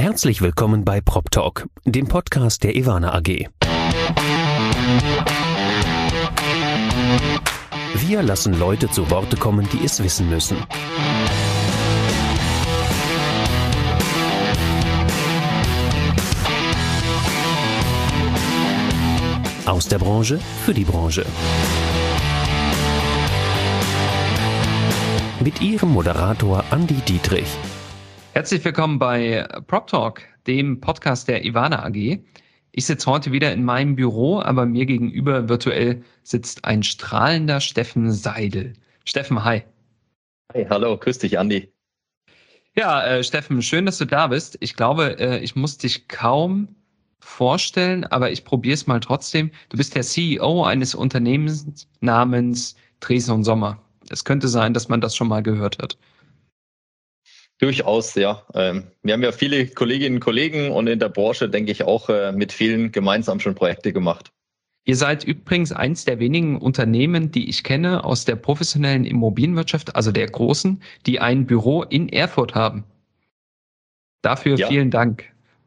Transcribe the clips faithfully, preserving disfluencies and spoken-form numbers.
Herzlich willkommen bei PropTalk, dem Podcast der Ewana A G. Wir lassen Leute zu Worte kommen, die es wissen müssen. Aus der Branche für die Branche. Mit Ihrem Moderator Andi Dietrich. Herzlich willkommen bei PropTalk, dem Podcast der Ewana A G. Ich sitze heute wieder in meinem Büro, aber mir gegenüber virtuell sitzt ein strahlender Steffen Seidel. Steffen, hi. Hey, hallo, grüß dich, Andi. Ja, äh, Steffen, schön, dass du da bist. Ich glaube, äh, ich muss dich kaum vorstellen, aber ich probiere es mal trotzdem. Du bist der C E O eines Unternehmens namens Dresden und Sommer. Es könnte sein, dass man das schon mal gehört hat. Durchaus, ja. Ähm, wir haben ja viele Kolleginnen und Kollegen und in der Branche, denke ich, auch äh, mit vielen gemeinsam schon Projekte gemacht. Ihr seid übrigens eins der wenigen Unternehmen, die ich kenne aus der professionellen Immobilienwirtschaft, also der großen, die ein Büro in Erfurt haben. Dafür ja. Vielen Dank.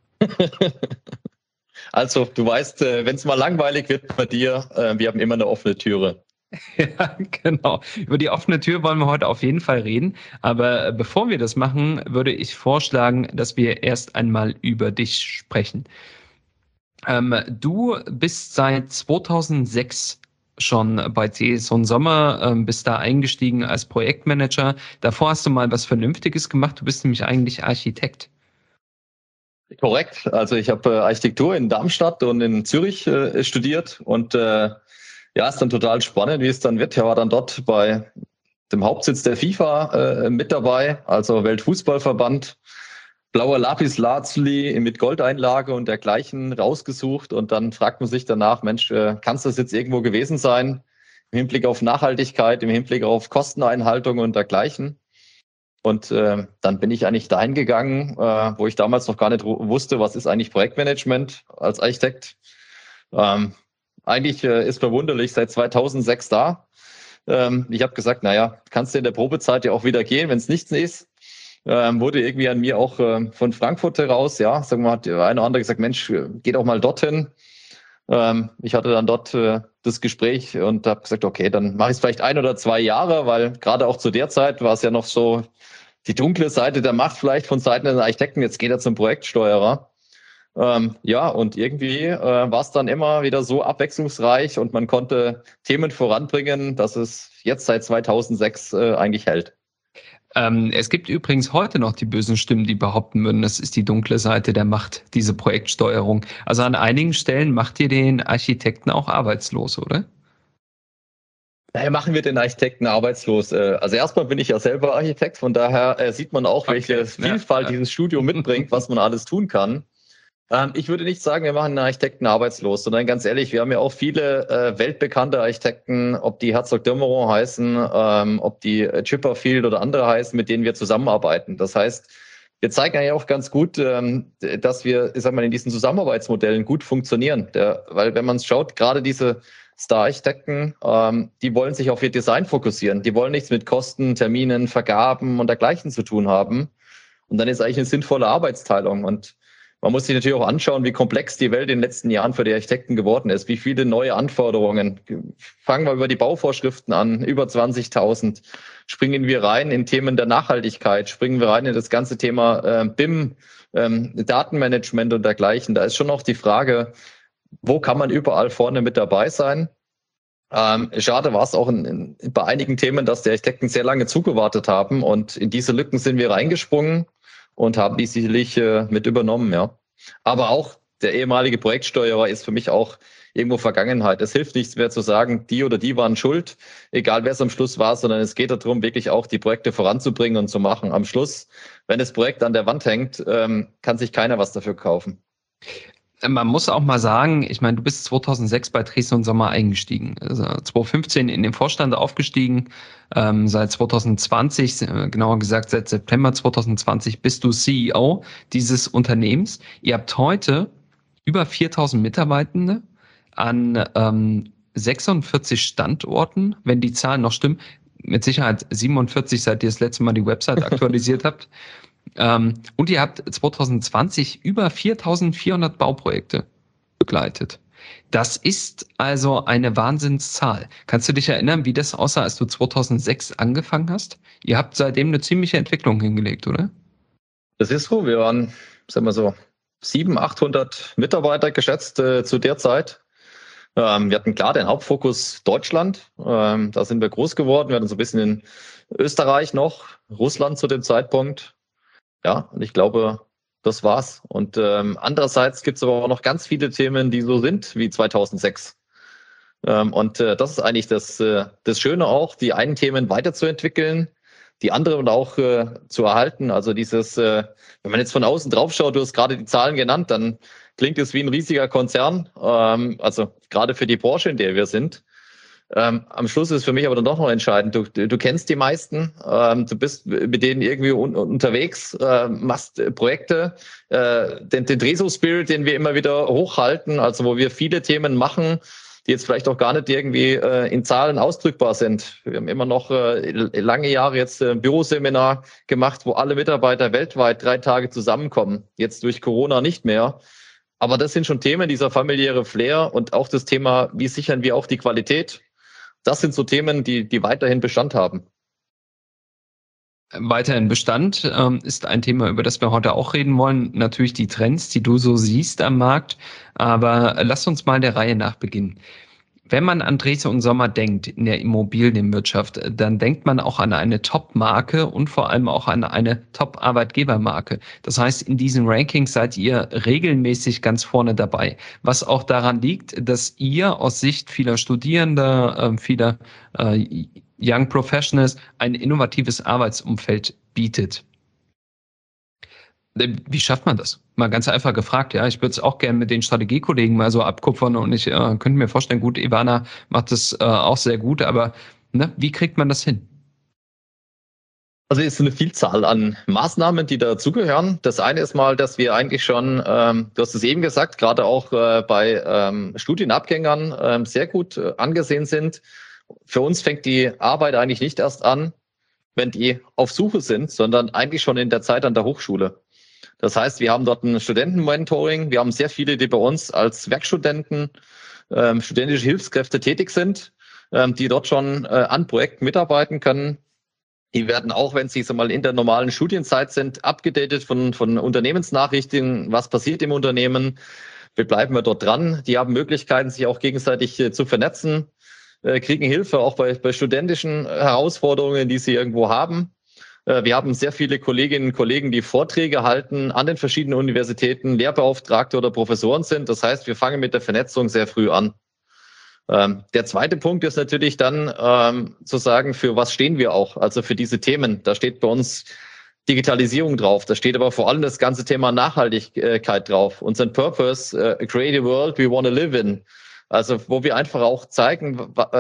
Also, du weißt, wenn es mal langweilig wird bei dir, äh, wir haben immer eine offene Türe. Ja, genau. Über die offene Tür wollen wir heute auf jeden Fall reden. Aber bevor wir das machen, würde ich vorschlagen, dass wir erst einmal über dich sprechen. Ähm, du bist seit zweitausendsechs schon bei Dresden und Sommer, ähm, bist da eingestiegen als Projektmanager. Davor hast du mal was Vernünftiges gemacht. Du bist nämlich eigentlich Architekt. Korrekt. Also ich habe äh, Architektur in Darmstadt und in Zürich äh, studiert und äh, ja, ist dann total spannend, wie es dann wird. Ich war dann dort bei dem Hauptsitz der FIFA äh, mit dabei, also Weltfußballverband, blauer Lapislazuli mit Goldeinlage und dergleichen rausgesucht. Und dann fragt man sich danach, Mensch, äh, kann es das jetzt irgendwo gewesen sein? Im Hinblick auf Nachhaltigkeit, im Hinblick auf Kosteneinhaltung und dergleichen. Und äh, dann bin ich eigentlich dahin gegangen, äh, wo ich damals noch gar nicht wusste, was ist eigentlich Projektmanagement als Architekt. Ähm, Eigentlich äh, ist verwunderlich seit zweitausendsechs da. Ähm, ich habe gesagt, naja, kannst du in der Probezeit ja auch wieder gehen, wenn es nichts ist. Ähm, wurde irgendwie an mir auch äh, von Frankfurt heraus, ja, sagen wir mal, hat der eine oder andere gesagt, Mensch, geh doch mal dorthin. Ähm, ich hatte dann dort äh, das Gespräch und habe gesagt, okay, dann mache ich es vielleicht ein oder zwei Jahre, weil gerade auch zu der Zeit war es ja noch so die dunkle Seite der Macht vielleicht von Seiten der Architekten. Jetzt geht er zum Projektsteuerer. Ähm, ja, und irgendwie äh, war es dann immer wieder so abwechslungsreich und man konnte Themen voranbringen, dass es jetzt seit zweitausendsechs äh, eigentlich hält. Ähm, es gibt übrigens heute noch die bösen Stimmen, die behaupten würden, das ist die dunkle Seite der Macht, diese Projektsteuerung. Also an einigen Stellen macht ihr den Architekten auch arbeitslos, oder? Daher machen wir den Architekten arbeitslos. Also erstmal bin ich ja selber Architekt, von daher sieht man auch, welche okay, Vielfalt ja, ja. dieses Studium mitbringt, was man alles tun kann. Ich würde nicht sagen, wir machen einen Architekten arbeitslos, sondern ganz ehrlich, wir haben ja auch viele äh, weltbekannte Architekten, ob die Herzog de Meuron heißen, ähm, ob die Chipperfield oder andere heißen, mit denen wir zusammenarbeiten. Das heißt, wir zeigen eigentlich auch ganz gut, ähm, dass wir, ich sag mal, in diesen Zusammenarbeitsmodellen gut funktionieren. Der, weil wenn man es schaut, gerade diese Star-Architekten, ähm, die wollen sich auf ihr Design fokussieren. Die wollen nichts mit Kosten, Terminen, Vergaben und dergleichen zu tun haben. Und dann ist eigentlich eine sinnvolle Arbeitsteilung. Und man muss sich natürlich auch anschauen, wie komplex die Welt in den letzten Jahren für die Architekten geworden ist, wie viele neue Anforderungen. Fangen wir über die Bauvorschriften an, über zwanzigtausend. Springen wir rein in Themen der Nachhaltigkeit, springen wir rein in das ganze Thema äh, B I M, ähm, Datenmanagement und dergleichen. Da ist schon noch die Frage, wo kann man überall vorne mit dabei sein? Ähm, schade war es auch in, in, bei einigen Themen, dass die Architekten sehr lange zugewartet haben und in diese Lücken sind wir reingesprungen und haben die sicherlich äh, mit übernommen, ja. Aber auch der ehemalige Projektsteuerer ist für mich auch irgendwo Vergangenheit. Es hilft nichts mehr zu sagen, die oder die waren schuld, egal wer es am Schluss war, sondern es geht darum, wirklich auch die Projekte voranzubringen und zu machen. Am Schluss, wenn das Projekt an der Wand hängt, ähm, kann sich keiner was dafür kaufen. Man muss auch mal sagen, ich meine, du bist zweitausendsechs bei Dresden und Sommer eingestiegen, also zweitausendfünfzehn in den Vorstand aufgestiegen, ähm, seit zweitausendzwanzig, äh, genauer gesagt seit September zweitausendzwanzig bist du C E O dieses Unternehmens. Ihr habt heute über viertausend Mitarbeitende an ähm, sechsundvierzig Standorten, wenn die Zahlen noch stimmen, mit Sicherheit siebenundvierzig, seit ihr das letzte Mal die Website aktualisiert habt. Ähm, und ihr habt zwanzig zwanzig über viertausendvierhundert Bauprojekte begleitet. Das ist also eine Wahnsinnszahl. Kannst du dich erinnern, wie das aussah, als du zweitausendsechs angefangen hast? Ihr habt seitdem eine ziemliche Entwicklung hingelegt, oder? Das ist so. Wir waren, sagen wir so, siebenhundert, achthundert Mitarbeiter geschätzt äh, zu der Zeit. Ähm, wir hatten klar den Hauptfokus Deutschland. Ähm, da sind wir groß geworden. Wir hatten so ein bisschen in Österreich noch, Russland zu dem Zeitpunkt. Ja, und ich glaube, das war's. Und ähm, andererseits gibt es aber auch noch ganz viele Themen, die so sind wie zweitausendsechs. Ähm, und äh, das ist eigentlich das, äh, das Schöne auch, die einen Themen weiterzuentwickeln, die anderen auch äh, zu erhalten. Also dieses, äh, wenn man jetzt von außen drauf schaut, du hast gerade die Zahlen genannt, dann klingt es wie ein riesiger Konzern. Ähm, also gerade für die Branche, in der wir sind. Ähm, am Schluss ist für mich aber dann doch noch entscheidend. Du, du kennst die meisten, ähm, du bist mit denen irgendwie un unterwegs, äh, machst äh, Projekte, äh, den, den Dreso-Spirit, den wir immer wieder hochhalten, also wo wir viele Themen machen, die jetzt vielleicht auch gar nicht irgendwie äh, in Zahlen ausdrückbar sind. Wir haben immer noch äh, lange Jahre jetzt ein Büroseminar gemacht, wo alle Mitarbeiter weltweit drei Tage zusammenkommen. Jetzt durch Corona nicht mehr. Aber das sind schon Themen, dieser familiäre Flair und auch das Thema, wie sichern wir auch die Qualität. Das sind so Themen, die, die weiterhin Bestand haben. Weiterhin Bestand ähm, ist ein Thema, über das wir heute auch reden wollen. Natürlich die Trends, die du so siehst am Markt. Aber lass uns mal der Reihe nach beginnen. Wenn man an Drese und Sommer denkt in der Immobilienwirtschaft, dann denkt man auch an eine Top-Marke und vor allem auch an eine Top-Arbeitgebermarke. Das heißt, in diesen Rankings seid ihr regelmäßig ganz vorne dabei. Was auch daran liegt, dass ihr aus Sicht vieler Studierender, vieler äh, Young Professionals ein innovatives Arbeitsumfeld bietet. Wie schafft man das? Mal ganz einfach gefragt, ja. Ich würde es auch gerne mit den Strategiekollegen mal so abkupfern und ich äh, könnte mir vorstellen, gut, Ivana macht das äh, auch sehr gut, aber ne, wie kriegt man das hin? Also es ist eine Vielzahl an Maßnahmen, die dazugehören. Das eine ist mal, dass wir eigentlich schon, ähm, du hast es eben gesagt, gerade auch äh, bei ähm, Studienabgängern ähm, sehr gut äh, angesehen sind. Für uns fängt die Arbeit eigentlich nicht erst an, wenn die auf Suche sind, sondern eigentlich schon in der Zeit an der Hochschule. Das heißt, wir haben dort ein Studentenmentoring. Wir haben sehr viele, die bei uns als Werkstudenten, ähm, studentische Hilfskräfte tätig sind, ähm, die dort schon äh, an Projekten mitarbeiten können. Die werden auch, wenn sie so mal in der normalen Studienzeit sind, abgedatet von, von Unternehmensnachrichten, was passiert im Unternehmen. Wir bleiben wir dort dran. Die haben Möglichkeiten, sich auch gegenseitig äh, zu vernetzen, äh, kriegen Hilfe auch bei, bei studentischen Herausforderungen, die sie irgendwo haben. Wir haben sehr viele Kolleginnen und Kollegen, die Vorträge halten an den verschiedenen Universitäten, Lehrbeauftragte oder Professoren sind. Das heißt, wir fangen mit der Vernetzung sehr früh an. Ähm, der zweite Punkt ist natürlich dann ähm, zu sagen, für was stehen wir auch, also für diese Themen. Da steht bei uns Digitalisierung drauf, da steht aber vor allem das ganze Thema Nachhaltigkeit drauf. Unser Purpose, uh, create a world we want to live in. Also wo wir einfach auch zeigen,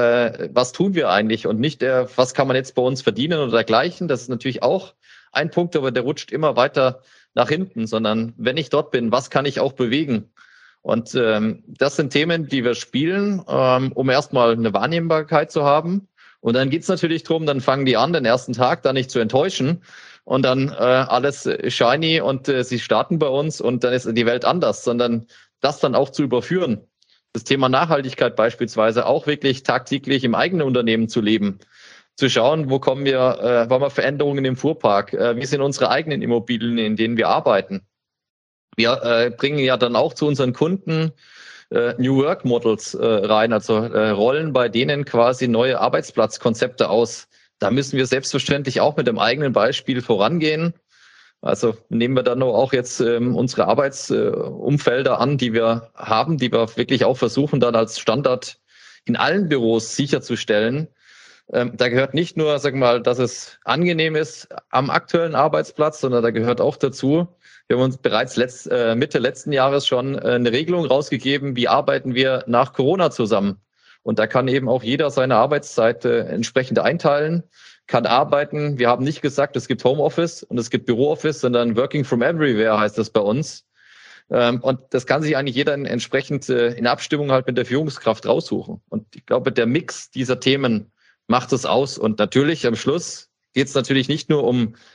was tun wir eigentlich und nicht, was kann man jetzt bei uns verdienen oder dergleichen. Das ist natürlich auch ein Punkt, aber der rutscht immer weiter nach hinten, sondern wenn ich dort bin, was kann ich auch bewegen? Und ähm, das sind Themen, die wir spielen, ähm, um erstmal eine Wahrnehmbarkeit zu haben. Und dann geht's natürlich drum, dann fangen die an, den ersten Tag da nicht zu enttäuschen und dann äh, alles shiny und äh, sie starten bei uns und dann ist die Welt anders, sondern das dann auch zu überführen. Das Thema Nachhaltigkeit beispielsweise auch wirklich tagtäglich im eigenen Unternehmen zu leben, zu schauen, wo kommen wir, äh, wollen wir Veränderungen im Fuhrpark, äh, wie sind unsere eigenen Immobilien, in denen wir arbeiten. Wir äh, bringen ja dann auch zu unseren Kunden äh, New Work Models äh, rein, also äh, rollen bei denen quasi neue Arbeitsplatzkonzepte aus. Da müssen wir selbstverständlich auch mit dem eigenen Beispiel vorangehen. Also nehmen wir dann auch jetzt ähm, unsere Arbeitsumfelder äh, an, die wir haben, die wir wirklich auch versuchen, dann als Standard in allen Büros sicherzustellen. Ähm, da gehört nicht nur, sag mal, dass es angenehm ist am aktuellen Arbeitsplatz, sondern da gehört auch dazu, wir haben uns bereits letzt, äh, Mitte letzten Jahres schon äh, eine Regelung rausgegeben, wie arbeiten wir nach Corona zusammen. Und da kann eben auch jeder seine Arbeitszeit äh, entsprechend einteilen, kann arbeiten. Wir haben nicht gesagt, es gibt Homeoffice und es gibt Bürooffice, sondern Working from Everywhere heißt das bei uns. Ähm, und das kann sich eigentlich jeder entsprechend äh, in Abstimmung halt mit der Führungskraft raussuchen. Und ich glaube, der Mix dieser Themen macht es aus. Und natürlich am Schluss geht es natürlich nicht nur um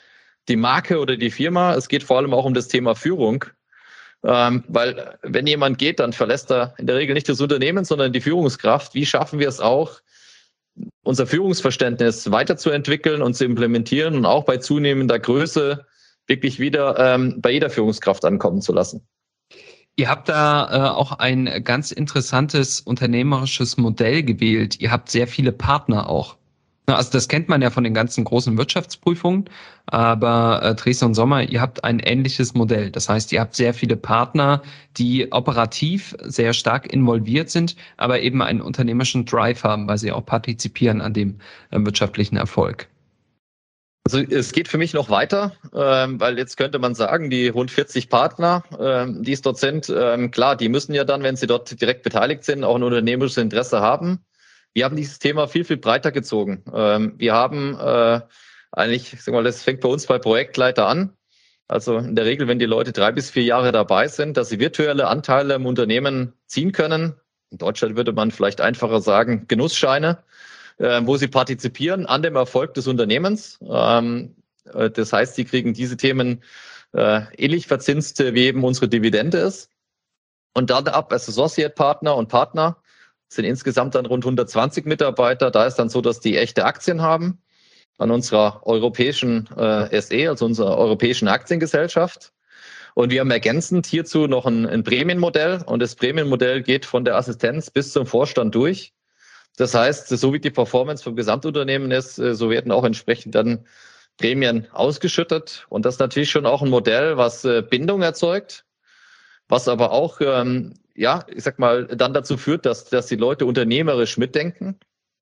die Marke oder die Firma. Es geht vor allem auch um das Thema Führung. Ähm, weil wenn jemand geht, dann verlässt er in der Regel nicht das Unternehmen, sondern die Führungskraft. Wie schaffen wir es auch, unser Führungsverständnis weiterzuentwickeln und zu implementieren und auch bei zunehmender Größe wirklich wieder ähm, bei jeder Führungskraft ankommen zu lassen? Ihr habt da äh, auch ein ganz interessantes unternehmerisches Modell gewählt. Ihr habt sehr viele Partner auch. Also das kennt man ja von den ganzen großen Wirtschaftsprüfungen, aber äh, Dresdner und Sommer, ihr habt ein ähnliches Modell. Das heißt, ihr habt sehr viele Partner, die operativ sehr stark involviert sind, aber eben einen unternehmerischen Drive haben, weil sie auch partizipieren an dem äh, wirtschaftlichen Erfolg. Also es geht für mich noch weiter, ähm, weil jetzt könnte man sagen, die rund vierzig Partner, ähm, die es dort sind, ähm, klar, die müssen ja dann, wenn sie dort direkt beteiligt sind, auch ein unternehmerisches Interesse haben. Wir haben dieses Thema viel, viel breiter gezogen. Ähm, wir haben äh, eigentlich, ich sag mal, das fängt bei uns bei Projektleiter an. Also in der Regel, wenn die Leute drei bis vier Jahre dabei sind, dass sie virtuelle Anteile im Unternehmen ziehen können. In Deutschland würde man vielleicht einfacher sagen, Genussscheine, äh, wo sie partizipieren an dem Erfolg des Unternehmens. Ähm, äh, das heißt, sie kriegen diese Themen äh, ähnlich verzinst, wie eben unsere Dividende ist. Und dann ab als Associate-Partner und Partner sind insgesamt dann rund hundertzwanzig Mitarbeiter. Da ist dann so, dass die echte Aktien haben an unserer europäischen äh, S E, also unserer europäischen Aktiengesellschaft. Und wir haben ergänzend hierzu noch ein, ein Prämienmodell. Und das Prämienmodell geht von der Assistenz bis zum Vorstand durch. Das heißt, so wie die Performance vom Gesamtunternehmen ist, so werden auch entsprechend dann Prämien ausgeschüttet. Und das ist natürlich schon auch ein Modell, was äh, Bindung erzeugt, was aber auch ähm, ja, ich sag mal, dann dazu führt, dass, dass die Leute unternehmerisch mitdenken.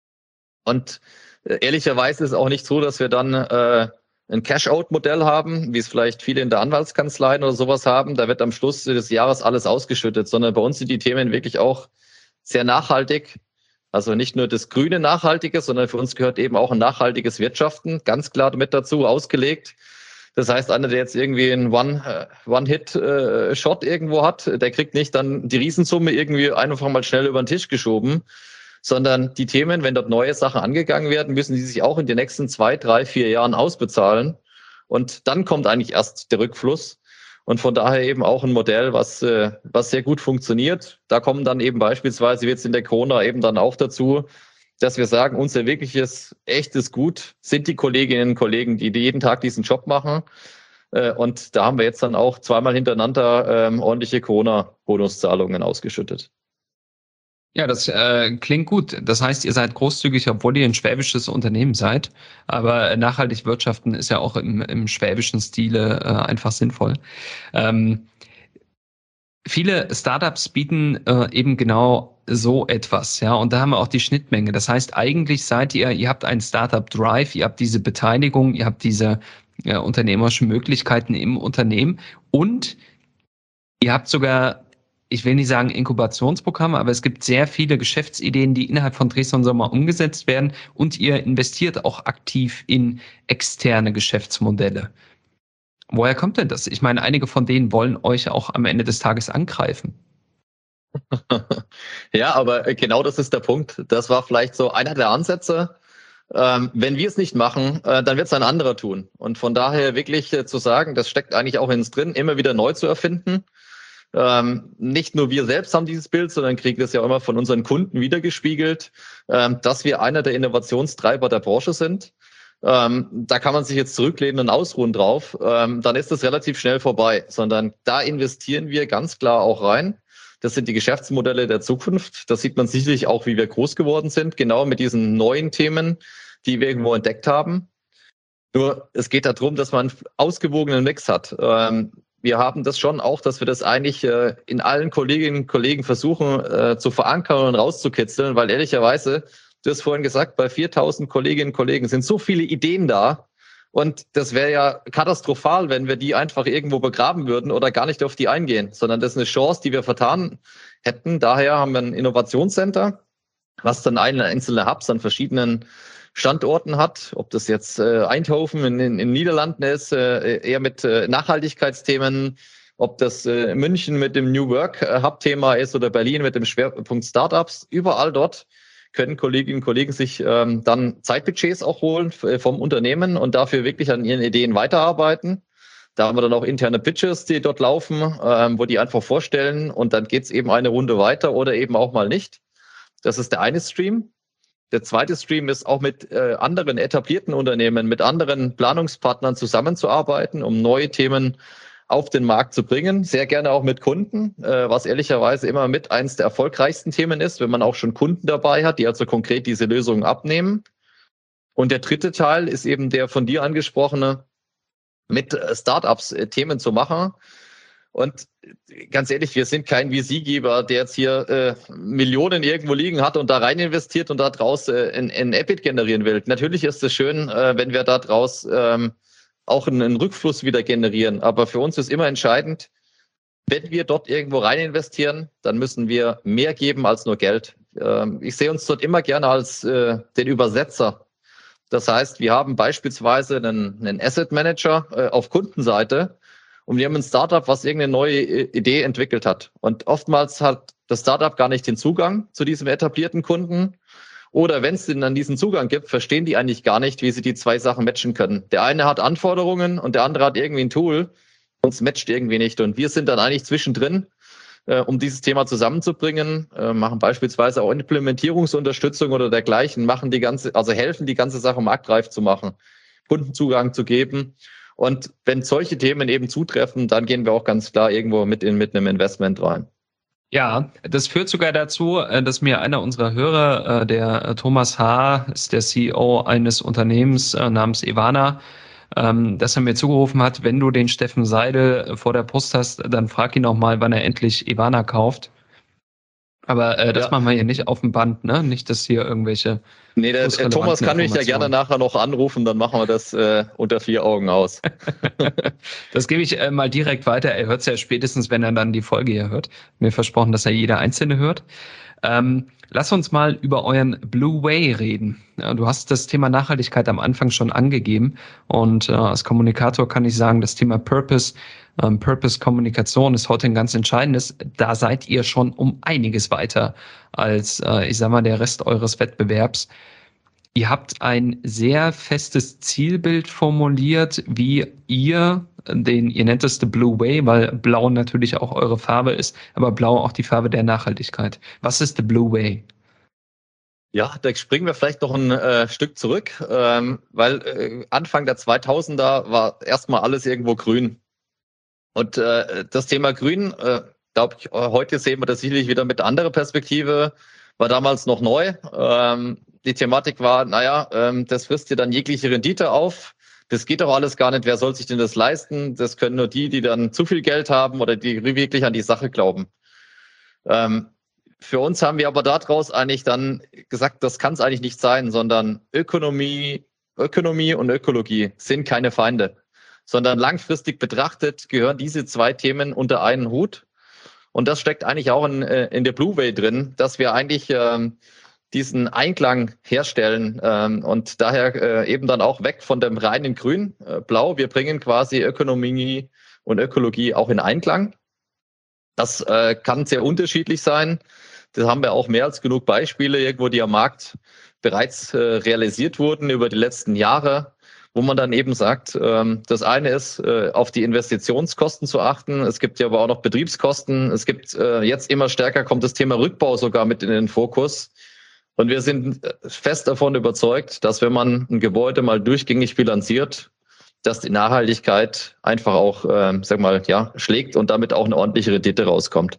Und äh, ehrlicherweise ist es auch nicht so, dass wir dann äh, ein Cash-out-Modell haben, wie es vielleicht viele in der Anwaltskanzleien oder sowas haben. Da wird am Schluss des Jahres alles ausgeschüttet, sondern bei uns sind die Themen wirklich auch sehr nachhaltig. Also nicht nur das grüne Nachhaltige, sondern für uns gehört eben auch ein nachhaltiges Wirtschaften, ganz klar mit dazu ausgelegt. Das heißt, einer, der jetzt irgendwie einen One, uh, One-Hit-Shot uh, irgendwo hat, der kriegt nicht dann die Riesensumme irgendwie einfach mal schnell über den Tisch geschoben, sondern die Themen, wenn dort neue Sachen angegangen werden, müssen die sich auch in den nächsten zwei, drei, vier Jahren ausbezahlen. Und dann kommt eigentlich erst der Rückfluss. Und von daher eben auch ein Modell, was, uh, was sehr gut funktioniert. Da kommen dann eben beispielsweise jetzt in der Corona eben dann auch dazu, dass wir sagen, unser wirkliches, echtes Gut sind die Kolleginnen und Kollegen, die jeden Tag diesen Job machen. Und da haben wir jetzt dann auch zweimal hintereinander ähm, ordentliche Corona-Bonuszahlungen ausgeschüttet. Ja, das äh, klingt gut. Das heißt, ihr seid großzügig, obwohl ihr ein schwäbisches Unternehmen seid. Aber nachhaltig wirtschaften ist ja auch im, im schwäbischen Stile äh, einfach sinnvoll. Ähm, Viele Startups bieten äh, eben genau so etwas, ja, und da haben wir auch die Schnittmenge. Das heißt, eigentlich seid ihr, ihr habt einen Startup Drive, ihr habt diese Beteiligung, ihr habt diese äh, unternehmerischen Möglichkeiten im Unternehmen und ihr habt sogar, ich will nicht sagen Inkubationsprogramme, aber es gibt sehr viele Geschäftsideen, die innerhalb von Dresdner und Sommer umgesetzt werden und ihr investiert auch aktiv in externe Geschäftsmodelle. Woher kommt denn das? Ich meine, einige von denen wollen euch auch am Ende des Tages angreifen. Ja, aber genau das ist der Punkt. Das war vielleicht so einer der Ansätze. Ähm, wenn wir es nicht machen, äh, dann wird es ein anderer tun. Und von daher wirklich äh, zu sagen, das steckt eigentlich auch in uns drin, immer wieder neu zu erfinden. Ähm, nicht nur wir selbst haben dieses Bild, sondern kriegen das ja immer von unseren Kunden wiedergespiegelt, ähm, dass wir einer der Innovationstreiber der Branche sind. Ähm, da kann man sich jetzt zurücklehnen und ausruhen drauf, ähm, dann ist das relativ schnell vorbei, sondern da investieren wir ganz klar auch rein. Das sind die Geschäftsmodelle der Zukunft. Das sieht man sicherlich auch, wie wir groß geworden sind, genau mit diesen neuen Themen, die wir irgendwo entdeckt haben. Nur es geht darum, dass man einen ausgewogenen Mix hat. Ähm, wir haben das schon auch, dass wir das eigentlich äh, in allen Kolleginnen und Kollegen versuchen äh, zu verankern und rauszukitzeln, weil ehrlicherweise, du hast vorhin gesagt, bei viertausend Kolleginnen und Kollegen sind so viele Ideen da. Und das wäre ja katastrophal, wenn wir die einfach irgendwo begraben würden oder gar nicht auf die eingehen, sondern das ist eine Chance, die wir vertan hätten. Daher haben wir ein Innovationscenter, was dann einzelne Hubs an verschiedenen Standorten hat. Ob das jetzt äh, Eindhoven in den in Niederlanden ist, äh, eher mit äh, Nachhaltigkeitsthemen, ob das äh, München mit dem New Work äh, Hub-Thema ist oder Berlin mit dem Schwerpunkt Startups. Überall dort können Kolleginnen und Kollegen sich ähm, dann Zeitbudgets auch holen vom Unternehmen und dafür wirklich an ihren Ideen weiterarbeiten. Da haben wir dann auch interne Pitches, die dort laufen, ähm, wo die einfach vorstellen und dann geht's eben eine Runde weiter oder eben auch mal nicht. Das ist der eine Stream. Der zweite Stream ist auch mit äh, anderen etablierten Unternehmen, mit anderen Planungspartnern zusammenzuarbeiten, um neue Themen auf den Markt zu bringen. Sehr gerne auch mit Kunden, äh, was ehrlicherweise immer mit eins der erfolgreichsten Themen ist, wenn man auch schon Kunden dabei hat, die also konkret diese Lösungen abnehmen. Und der dritte Teil ist eben der von dir angesprochene, mit Startups äh, Themen zu machen. Und ganz ehrlich, wir sind kein V C-Geber, der jetzt hier äh, Millionen irgendwo liegen hat und da rein investiert und da draus äh, ein, ein E B I T generieren will. Natürlich ist es schön, äh, wenn wir da draus ähm, auch einen, einen Rückfluss wieder generieren. Aber für uns ist immer entscheidend, wenn wir dort irgendwo rein investieren, dann müssen wir mehr geben als nur Geld. Ähm, ich sehe uns dort immer gerne als äh, den Übersetzer. Das heißt, wir haben beispielsweise einen, einen Asset Manager äh, auf Kundenseite und wir haben ein Startup, was irgendeine neue Idee entwickelt hat. Und oftmals hat das Startup gar nicht den Zugang zu diesem etablierten Kunden. Oder wenn es denn dann diesen Zugang gibt, verstehen die eigentlich gar nicht, wie sie die zwei Sachen matchen können. Der eine hat Anforderungen und der andere hat irgendwie ein Tool und es matcht irgendwie nicht. Und wir sind dann eigentlich zwischendrin, äh, um dieses Thema zusammenzubringen, äh, machen beispielsweise auch Implementierungsunterstützung oder dergleichen, machen die ganze, also helfen die ganze Sache marktreif zu machen, Kundenzugang zu geben. Und wenn solche Themen eben zutreffen, dann gehen wir auch ganz klar irgendwo mit in, mit einem Investment rein. Ja, das führt sogar dazu, dass mir einer unserer Hörer, der Thomas H., ist der C E O eines Unternehmens namens Ivana, dass er mir zugerufen hat, wenn du den Steffen Seidel vor der Brust hast, dann frag ihn auch mal, wann er endlich Ivana kauft. Aber äh, das ja. machen wir hier nicht auf dem Band, ne? Nicht, dass hier irgendwelche... Nee, der, der Thomas kann mich ja gerne nachher noch anrufen, dann machen wir das äh, unter vier Augen aus. Das gebe ich äh, mal direkt weiter. Er hört es ja spätestens, wenn er dann die Folge hier hört. Mir versprochen, dass er jeder Einzelne hört. Ähm, lass uns mal über euren Blue Way reden. Ja, du hast das Thema Nachhaltigkeit am Anfang schon angegeben und äh, als Kommunikator kann ich sagen, das Thema Purpose, ähm, Purpose-Kommunikation ist heute ein ganz entscheidendes. Da seid ihr schon um einiges weiter als, äh, ich sag mal, der Rest eures Wettbewerbs. Ihr habt ein sehr festes Zielbild formuliert, wie ihr den, ihr nennt es The Blue Way, weil Blau natürlich auch eure Farbe ist, aber Blau auch die Farbe der Nachhaltigkeit. Was ist The Blue Way? Ja, da springen wir vielleicht noch ein äh, Stück zurück, ähm, weil äh, Anfang der zweitausender war erstmal alles irgendwo grün. Und äh, das Thema Grün, äh, glaube ich, heute sehen wir das sicherlich wieder mit anderer Perspektive, war damals noch neu. Ähm, die Thematik war, naja, ähm, das frisst dir dann jegliche Rendite auf. Das geht doch alles gar nicht. Wer soll sich denn das leisten? Das können nur die, die dann zu viel Geld haben oder die wirklich an die Sache glauben. Ähm, für uns haben wir aber daraus eigentlich dann gesagt, das kann es eigentlich nicht sein, sondern Ökonomie, Ökonomie und Ökologie sind keine Feinde, sondern langfristig betrachtet gehören diese zwei Themen unter einen Hut. Und das steckt eigentlich auch in, in der Blue Way drin, dass wir eigentlich ähm, diesen Einklang herstellen ähm, und daher äh, eben dann auch weg von dem reinen Grün, äh, Blau. Wir bringen quasi Ökonomie und Ökologie auch in Einklang. Das äh, kann sehr unterschiedlich sein. Das haben wir auch mehr als genug Beispiele irgendwo, die am Markt bereits äh, realisiert wurden über die letzten Jahre, wo man dann eben sagt, ähm, das eine ist, äh, auf die Investitionskosten zu achten. Es gibt ja aber auch noch Betriebskosten. Es gibt äh, jetzt immer stärker kommt das Thema Rückbau sogar mit in den Fokus. Und wir sind fest davon überzeugt, dass wenn man ein Gebäude mal durchgängig bilanziert, dass die Nachhaltigkeit einfach auch, äh, sag mal, ja, schlägt und damit auch eine ordentliche Rendite rauskommt.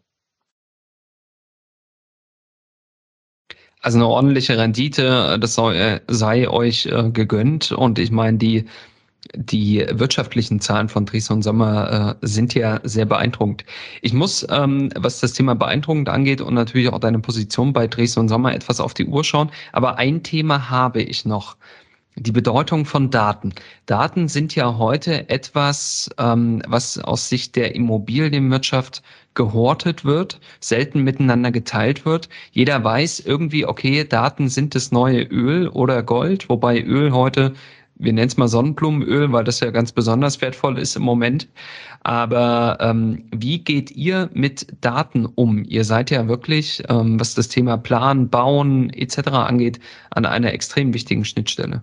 Also eine ordentliche Rendite, das sei, sei euch äh, gegönnt. Und ich meine, die Die wirtschaftlichen Zahlen von Dries und Sommer äh, sind ja sehr beeindruckend. Ich muss, ähm, was das Thema beeindruckend angeht und natürlich auch deine Position bei Dries und Sommer etwas auf die Uhr schauen. Aber ein Thema habe ich noch. Die Bedeutung von Daten. Daten sind ja heute etwas, ähm, was aus Sicht der Immobilienwirtschaft gehortet wird, selten miteinander geteilt wird. Jeder weiß irgendwie, okay, Daten sind das neue Öl oder Gold, wobei Öl heute wir nennen es mal Sonnenblumenöl, weil das ja ganz besonders wertvoll ist im Moment. Aber ähm, wie geht ihr mit Daten um? Ihr seid ja wirklich, ähm, was das Thema Planen, Bauen et cetera angeht, an einer extrem wichtigen Schnittstelle.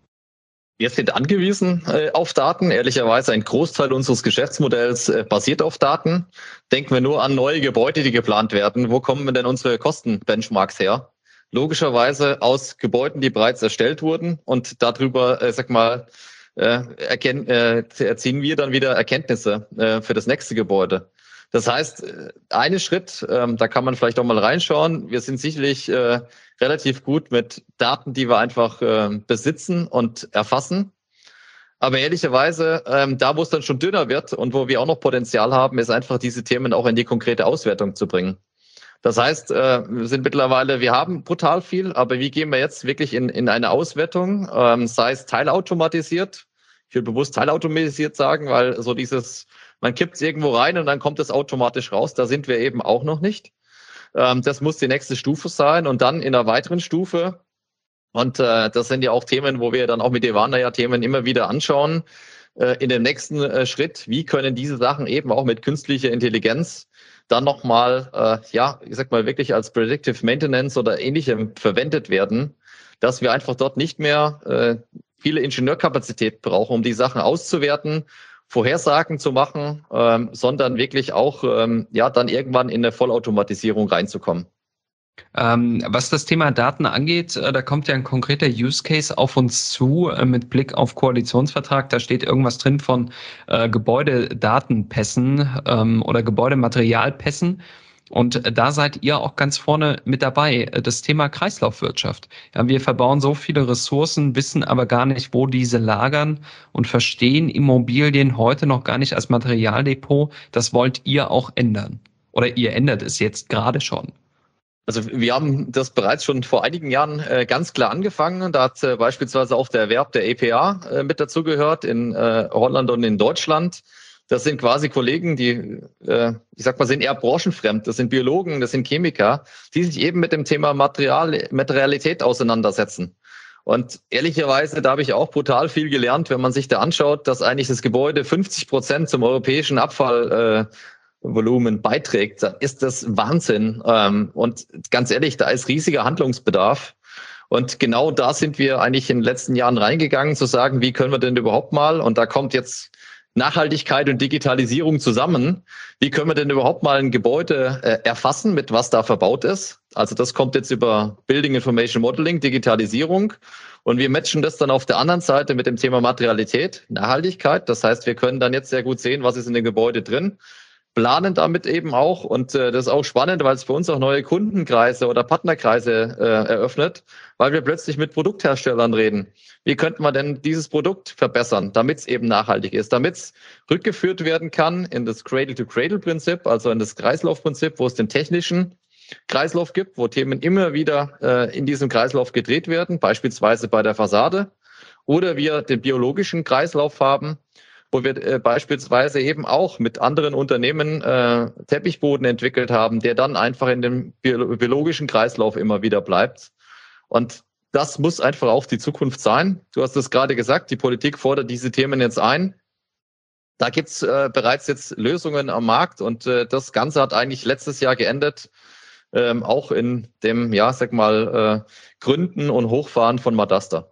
Wir sind angewiesen äh, auf Daten. Ehrlicherweise ein Großteil unseres Geschäftsmodells äh, basiert auf Daten. Denken wir nur an neue Gebäude, die geplant werden. Wo kommen denn unsere Kostenbenchmarks her? Logischerweise aus Gebäuden, die bereits erstellt wurden, und darüber, äh, sag mal, äh, erkennen, äh, erziehen wir dann wieder Erkenntnisse äh, für das nächste Gebäude. Das heißt, ein Schritt, ähm, da kann man vielleicht auch mal reinschauen. Wir sind sicherlich äh, relativ gut mit Daten, die wir einfach äh, besitzen und erfassen. Aber ehrlicherweise, ähm, da wo es dann schon dünner wird und wo wir auch noch Potenzial haben, ist einfach diese Themen auch in die konkrete Auswertung zu bringen. Das heißt, äh, wir sind mittlerweile, wir haben brutal viel, aber wie gehen wir jetzt wirklich in, in eine Auswertung, ähm, sei es teilautomatisiert, ich will bewusst teilautomatisiert sagen, weil so dieses, man kippt es irgendwo rein und dann kommt es automatisch raus, da sind wir eben auch noch nicht. Ähm, das muss die nächste Stufe sein, und dann in einer weiteren Stufe, und äh, das sind ja auch Themen, wo wir dann auch mit Evana ja Themen immer wieder anschauen, äh, in dem nächsten äh, Schritt, wie können diese Sachen eben auch mit künstlicher Intelligenz dann nochmal, äh, ja, ich sag mal wirklich als Predictive Maintenance oder ähnlichem verwendet werden, dass wir einfach dort nicht mehr äh, viele Ingenieurkapazität brauchen, um die Sachen auszuwerten, Vorhersagen zu machen, ähm, sondern wirklich auch, ähm, ja, dann irgendwann in eine Vollautomatisierung reinzukommen. Ähm, was das Thema Daten angeht, äh, da kommt ja ein konkreter Use Case auf uns zu äh, mit Blick auf Koalitionsvertrag. Da steht irgendwas drin von äh, Gebäudedatenpässen ähm, oder Gebäudematerialpässen. Und äh, da seid ihr auch ganz vorne mit dabei. Äh, das Thema Kreislaufwirtschaft. Ja, wir verbauen so viele Ressourcen, wissen aber gar nicht, wo diese lagern, und verstehen Immobilien heute noch gar nicht als Materialdepot. Das wollt ihr auch ändern. Oder ihr ändert es jetzt gerade schon. Also wir haben das bereits schon vor einigen Jahren äh, ganz klar angefangen. Da hat äh, beispielsweise auch der Erwerb der E P A äh, mit dazugehört in äh, Holland und in Deutschland. Das sind quasi Kollegen, die, äh, ich sag mal, sind eher branchenfremd. Das sind Biologen, das sind Chemiker, die sich eben mit dem Thema Material, Materialität auseinandersetzen. Und ehrlicherweise, da habe ich auch brutal viel gelernt, wenn man sich da anschaut, dass eigentlich das Gebäude fünfzig Prozent zum europäischen Abfall äh, Volumen beiträgt, dann ist das Wahnsinn. Und ganz ehrlich, da ist riesiger Handlungsbedarf. Und genau da sind wir eigentlich in den letzten Jahren reingegangen, zu sagen, wie können wir denn überhaupt mal, und da kommt jetzt Nachhaltigkeit und Digitalisierung zusammen, wie können wir denn überhaupt mal ein Gebäude äh, erfassen, mit was da verbaut ist? Also das kommt jetzt über Building Information Modeling, Digitalisierung. Und wir matchen das dann auf der anderen Seite mit dem Thema Materialität, Nachhaltigkeit. Das heißt, wir können dann jetzt sehr gut sehen, was ist in dem Gebäude drin, planen damit eben auch, und äh, das ist auch spannend, weil es für uns auch neue Kundenkreise oder Partnerkreise äh, eröffnet, weil wir plötzlich mit Produktherstellern reden. Wie könnte man denn dieses Produkt verbessern, damit es eben nachhaltig ist, damit es rückgeführt werden kann in das Cradle-to-Cradle-Prinzip, also in das Kreislaufprinzip, wo es den technischen Kreislauf gibt, wo Themen immer wieder äh, in diesem Kreislauf gedreht werden, beispielsweise bei der Fassade, oder wir den biologischen Kreislauf haben, wo wir äh, beispielsweise eben auch mit anderen Unternehmen äh, Teppichboden entwickelt haben, der dann einfach in dem biologischen Kreislauf immer wieder bleibt. Und das muss einfach auch die Zukunft sein. Du hast es gerade gesagt, die Politik fordert diese Themen jetzt ein. Da gibt's äh, bereits jetzt Lösungen am Markt, und äh, das Ganze hat eigentlich letztes Jahr geendet, ähm, auch in dem, ja, sag mal, äh, Gründen und Hochfahren von Madasta.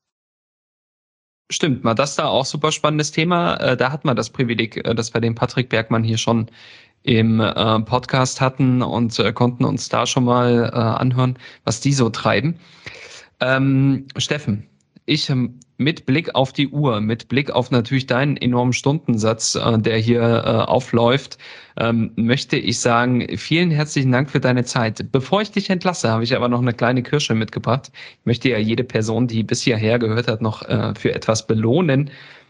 Stimmt, Madasta auch super spannendes Thema. Da hat man das Privileg, dass wir den Patrick Bergmann hier schon im Podcast hatten und konnten uns da schon mal anhören, was die so treiben. Ähm, Steffen, ich mit Blick auf die Uhr, mit Blick auf natürlich deinen enormen Stundensatz, äh, der hier äh, aufläuft, ähm, möchte ich sagen, vielen herzlichen Dank für deine Zeit. Bevor ich dich entlasse, habe ich aber noch eine kleine Kirsche mitgebracht. Ich möchte ja jede Person, die bis hierher gehört hat, noch äh, für etwas belohnen.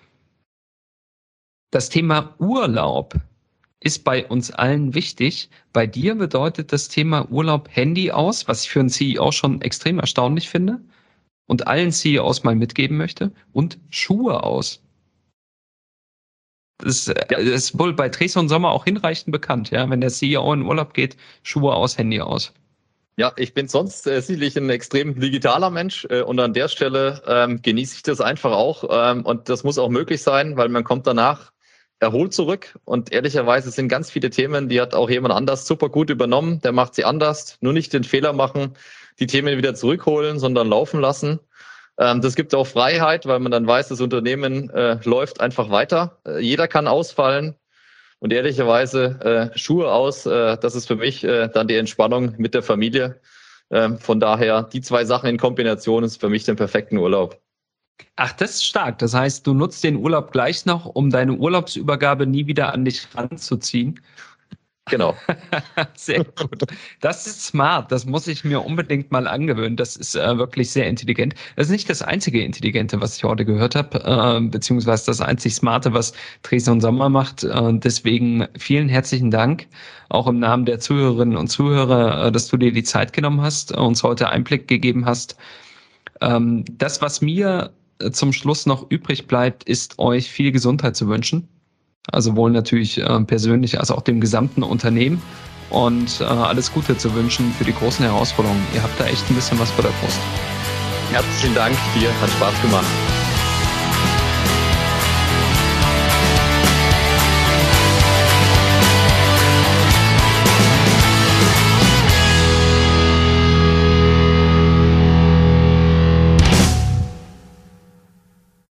Das Thema Urlaub ist bei uns allen wichtig. Bei dir bedeutet das Thema Urlaub Handy aus, was ich für einen C E O schon extrem erstaunlich finde und allen C E Os mal mitgeben möchte, und Schuhe aus. Das, ja. das ist wohl bei Dresden und Sommer auch hinreichend bekannt, ja. Wenn der C E O in Urlaub geht, Schuhe aus, Handy aus. Ja, ich bin sonst äh, sicherlich ein extrem digitaler Mensch äh, und an der Stelle ähm, genieße ich das einfach auch ähm, und das muss auch möglich sein, weil man kommt danach erholt zurück und ehrlicherweise sind ganz viele Themen, die hat auch jemand anders super gut übernommen, der macht sie anders, nur nicht den Fehler machen, die Themen wieder zurückholen, sondern laufen lassen. Ähm, das gibt auch Freiheit, weil man dann weiß, das Unternehmen äh, läuft einfach weiter. Äh, jeder kann ausfallen. Und ehrlicherweise äh, Schuhe aus, äh, das ist für mich äh, dann die Entspannung mit der Familie. Ähm, von daher, die zwei Sachen in Kombination ist für mich den perfekten Urlaub. Ach, das ist stark. Das heißt, du nutzt den Urlaub gleich noch, um deine Urlaubsübergabe nie wieder an dich ranzuziehen. Genau. Sehr gut. Das ist smart. Das muss ich mir unbedingt mal angewöhnen. Das ist äh, wirklich sehr intelligent. Das ist nicht das einzige Intelligente, was ich heute gehört habe, äh, beziehungsweise das einzig Smarte, was Dresden und Sommer macht. Äh, deswegen vielen herzlichen Dank, auch im Namen der Zuhörerinnen und Zuhörer, äh, dass du dir die Zeit genommen hast, äh, uns heute Einblick gegeben hast. Ähm, das, was mir äh, zum Schluss noch übrig bleibt, ist euch viel Gesundheit zu wünschen. Also sowohl natürlich äh, persönlich als auch dem gesamten Unternehmen und äh, alles Gute zu wünschen für die großen Herausforderungen. Ihr habt da echt ein bisschen was vor der Brust. Herzlichen Dank dir, hat Spaß gemacht.